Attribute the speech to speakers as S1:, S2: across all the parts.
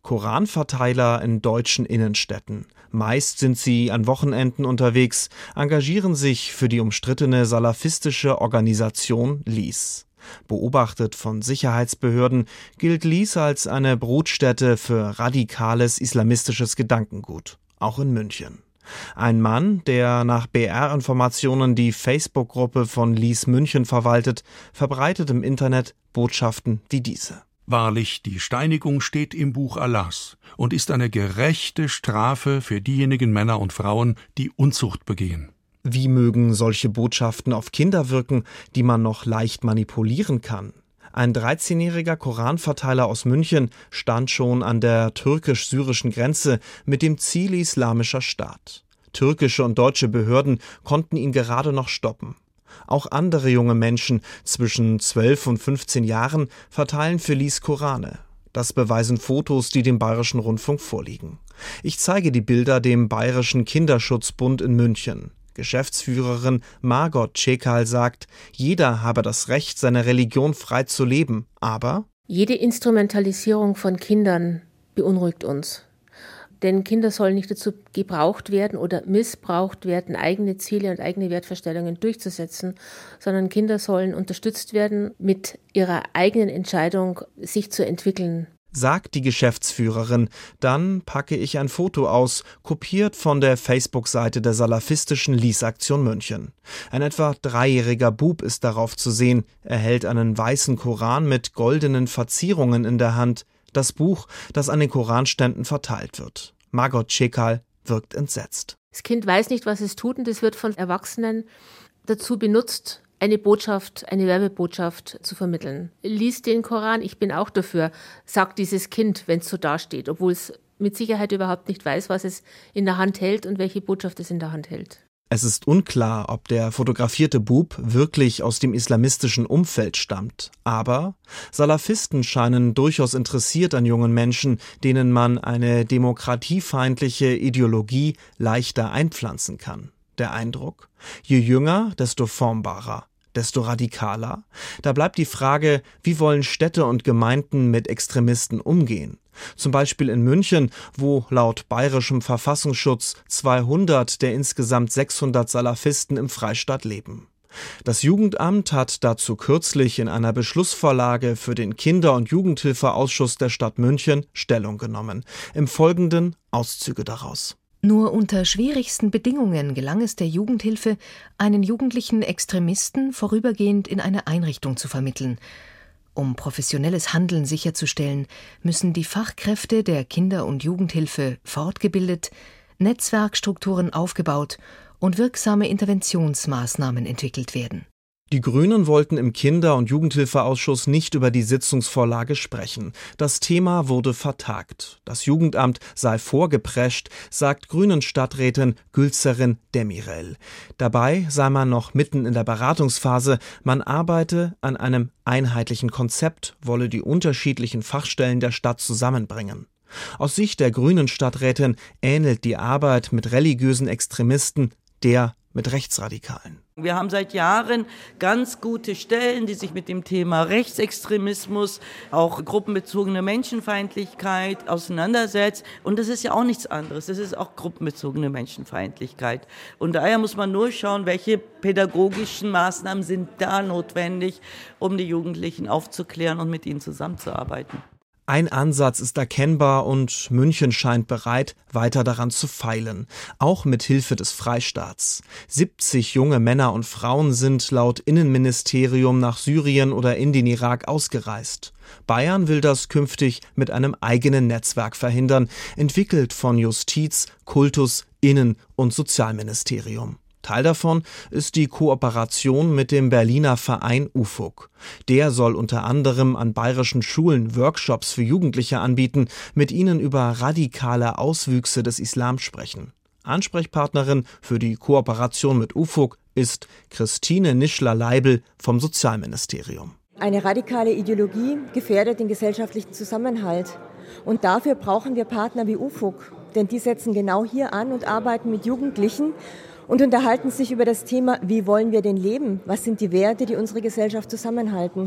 S1: Koranverteiler in deutschen Innenstädten. Meist sind sie an Wochenenden unterwegs, engagieren sich für die umstrittene salafistische Organisation LIS. Beobachtet von Sicherheitsbehörden gilt LIS als eine Brutstätte für radikales islamistisches Gedankengut, auch in München. Ein Mann, der nach BR-Informationen die Facebook-Gruppe von LIS München verwaltet, verbreitet im Internet Botschaften wie diese.
S2: Wahrlich, die Steinigung steht im Buch Allahs und ist eine gerechte Strafe für diejenigen Männer und Frauen, die Unzucht begehen.
S1: Wie mögen solche Botschaften auf Kinder wirken, die man noch leicht manipulieren kann? Ein 13-jähriger Koranverteiler aus München stand schon an der türkisch-syrischen Grenze mit dem Ziel Islamischer Staat. Türkische und deutsche Behörden konnten ihn gerade noch stoppen. Auch andere junge Menschen zwischen 12 und 15 Jahren verteilen für LIS Korane. Das beweisen Fotos, die dem Bayerischen Rundfunk vorliegen. Ich zeige die Bilder dem Bayerischen Kinderschutzbund in München. Geschäftsführerin Margot Cekal sagt, jeder habe das Recht, seine Religion frei zu leben, aber
S3: jede Instrumentalisierung von Kindern beunruhigt uns. Denn Kinder sollen nicht dazu gebraucht werden oder missbraucht werden, eigene Ziele und eigene Wertvorstellungen durchzusetzen, sondern Kinder sollen unterstützt werden, mit ihrer eigenen Entscheidung sich zu entwickeln.
S1: Sagt die Geschäftsführerin, dann packe ich ein Foto aus, kopiert von der Facebook-Seite der salafistischen LIS-Aktion München. Ein etwa 3-jähriger Bub ist darauf zu sehen, er hält einen weißen Koran mit goldenen Verzierungen in der Hand, das Buch, das an den Koranständen verteilt wird. Margot Cekal wirkt entsetzt.
S3: Das Kind weiß nicht, was es tut, und es wird von Erwachsenen dazu benutzt, eine Botschaft, eine Werbebotschaft zu vermitteln. Lies den Koran, ich bin auch dafür, sagt dieses Kind, wenn es so dasteht, obwohl es mit Sicherheit überhaupt nicht weiß, was es in der Hand hält und welche Botschaft es in der Hand hält.
S1: Es ist unklar, ob der fotografierte Bub wirklich aus dem islamistischen Umfeld stammt. Aber Salafisten scheinen durchaus interessiert an jungen Menschen, denen man eine demokratiefeindliche Ideologie leichter einpflanzen kann. Der Eindruck? Je jünger, desto formbarer, desto radikaler. Da bleibt die Frage, wie wollen Städte und Gemeinden mit Extremisten umgehen? Zum Beispiel in München, wo laut bayerischem Verfassungsschutz 200 der insgesamt 600 Salafisten im Freistaat leben. Das Jugendamt hat dazu kürzlich in einer Beschlussvorlage für den Kinder- und Jugendhilfeausschuss der Stadt München Stellung genommen. Im Folgenden Auszüge daraus.
S4: Nur unter schwierigsten Bedingungen gelang es der Jugendhilfe, einen jugendlichen Extremisten vorübergehend in eine Einrichtung zu vermitteln. Um professionelles Handeln sicherzustellen, müssen die Fachkräfte der Kinder- und Jugendhilfe fortgebildet, Netzwerkstrukturen aufgebaut und wirksame Interventionsmaßnahmen entwickelt werden.
S1: Die Grünen wollten im Kinder- und Jugendhilfeausschuss nicht über die Sitzungsvorlage sprechen. Das Thema wurde vertagt. Das Jugendamt sei vorgeprescht, sagt Grünen-Stadträtin Gülzerin Demirel. Dabei sei man noch mitten in der Beratungsphase. Man arbeite an einem einheitlichen Konzept, wolle die unterschiedlichen Fachstellen der Stadt zusammenbringen. Aus Sicht der Grünen-Stadträtin ähnelt die Arbeit mit religiösen Extremisten der mit Rechtsradikalen.
S5: Wir haben seit Jahren ganz gute Stellen, die sich mit dem Thema Rechtsextremismus, auch gruppenbezogene Menschenfeindlichkeit auseinandersetzen. Und das ist ja auch nichts anderes. Das ist auch gruppenbezogene Menschenfeindlichkeit. Und daher muss man nur schauen, welche pädagogischen Maßnahmen sind da notwendig, um die Jugendlichen aufzuklären und mit ihnen zusammenzuarbeiten.
S1: Ein Ansatz ist erkennbar und München scheint bereit, weiter daran zu feilen, auch mit Hilfe des Freistaats. 70 junge Männer und Frauen sind laut Innenministerium nach Syrien oder in den Irak ausgereist. Bayern will das künftig mit einem eigenen Netzwerk verhindern, entwickelt von Justiz, Kultus, Innen- und Sozialministerium. Teil davon ist die Kooperation mit dem Berliner Verein UFUG. Der soll unter anderem an bayerischen Schulen Workshops für Jugendliche anbieten, mit ihnen über radikale Auswüchse des Islam sprechen. Ansprechpartnerin für die Kooperation mit UFUG ist Christine Nischler-Leibel vom Sozialministerium.
S6: Eine radikale Ideologie gefährdet den gesellschaftlichen Zusammenhalt. Und dafür brauchen wir Partner wie UFUG, denn die setzen genau hier an und arbeiten mit Jugendlichen und unterhalten sich über das Thema, wie wollen wir denn leben? Was sind die Werte, die unsere Gesellschaft zusammenhalten?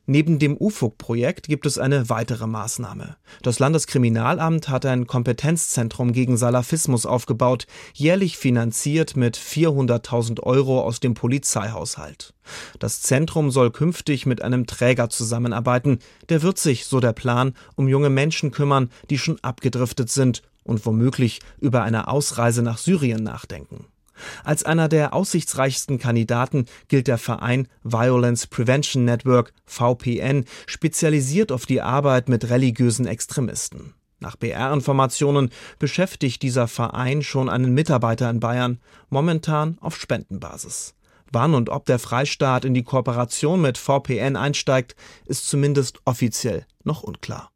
S1: Neben dem UFUG-Projekt gibt es eine weitere Maßnahme. Das Landeskriminalamt hat ein Kompetenzzentrum gegen Salafismus aufgebaut, jährlich finanziert mit 400.000 € aus dem Polizeihaushalt. Das Zentrum soll künftig mit einem Träger zusammenarbeiten. Der wird sich, so der Plan, um junge Menschen kümmern, die schon abgedriftet sind und womöglich über eine Ausreise nach Syrien nachdenken. Als einer der aussichtsreichsten Kandidaten gilt der Verein Violence Prevention Network, VPN, spezialisiert auf die Arbeit mit religiösen Extremisten. Nach BR-Informationen beschäftigt dieser Verein schon einen Mitarbeiter in Bayern, momentan auf Spendenbasis. Wann und ob der Freistaat in die Kooperation mit VPN einsteigt, ist zumindest offiziell noch unklar.